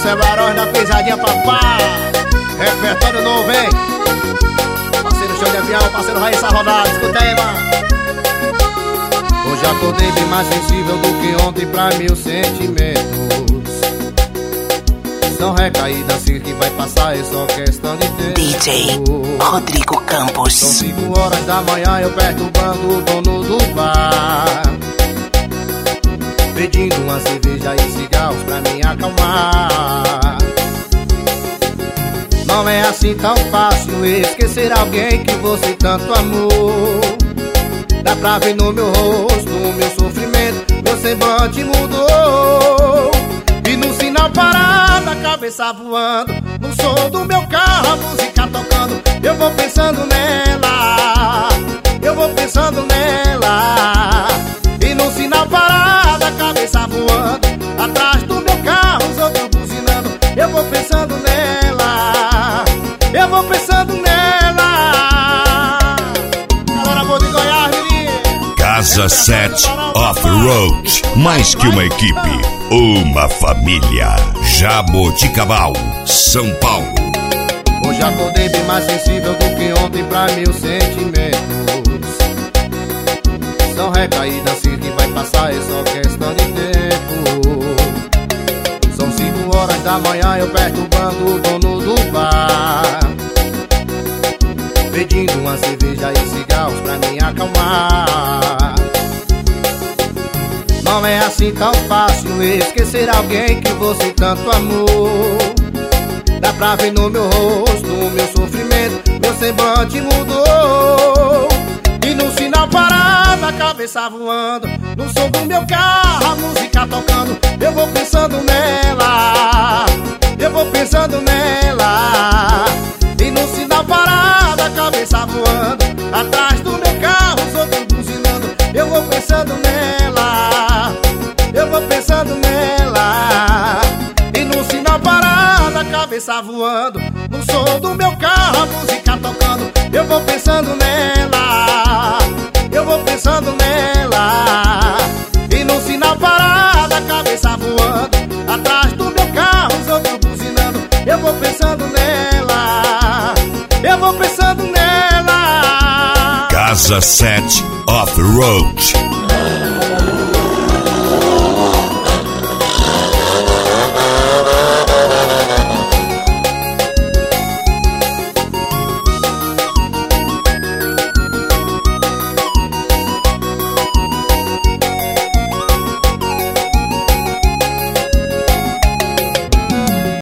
Esse é Barões da Pisadinha, papá. Repertório novo, hein? Parceiro Show de Avião, parceiro Raíssa Rodada. Escuta aí, mano. Hoje acordei bem mais sensível do que ontem pra meus sentimentos. São recaídas que vai passar, é só questão de tempo. DJ Rodrigo Campos. São 5 horas da manhã, eu perturbando o dono do bar, pedindo uma cerveja e cigarros pra me acalmar. Não é assim tão fácil esquecer alguém que você tanto amou. Dá pra ver no meu rosto, no meu sofrimento, meu semblante mudou. E no sinal parado, a cabeça voando, no som do meu carro, a música tocando. Eu vou pensando nela, eu vou pensando nela. E no sinal parado, a cabeça voando, atrás do meu carro, os outros buzinando. Eu vou pensando nela, eu vou pensando nela. Galera boa de Goiás, menino. Casa 7 Off-Road. Mais que uma equipe, uma família. Jaboticabal, São Paulo. Hoje acordei bem mais sensível do que ontem pra meus sentimentos. São recaídas que vai passar, é só questão de tempo. São 5 horas da manhã, eu perturbando o dono do bar, pedindo uma cerveja e cigarros pra me acalmar. Não é assim tão fácil esquecer alguém que você tanto amou. Dá pra ver no meu rosto, no meu sofrimento, meu semblante mudou. E no sinal parado, a cabeça voando, no som do meu carro, a música tocando. Eu vou pensando nela, eu vou pensando nela. E no sinal parado, a cabeça voando, atrás do meu carro, os outros buzinando. Eu vou pensando nela, eu vou pensando nela. E no sinal parado, a cabeça voando, no som do meu carro, a música tocando. Eu vou pensando nela, eu vou pensando nela. E no sinal parado, a cabeça voando, atrás do meu carro, os outros buzinando. Eu vou pensando nela, eu vou pensando nela. Casa 7 Off-Road.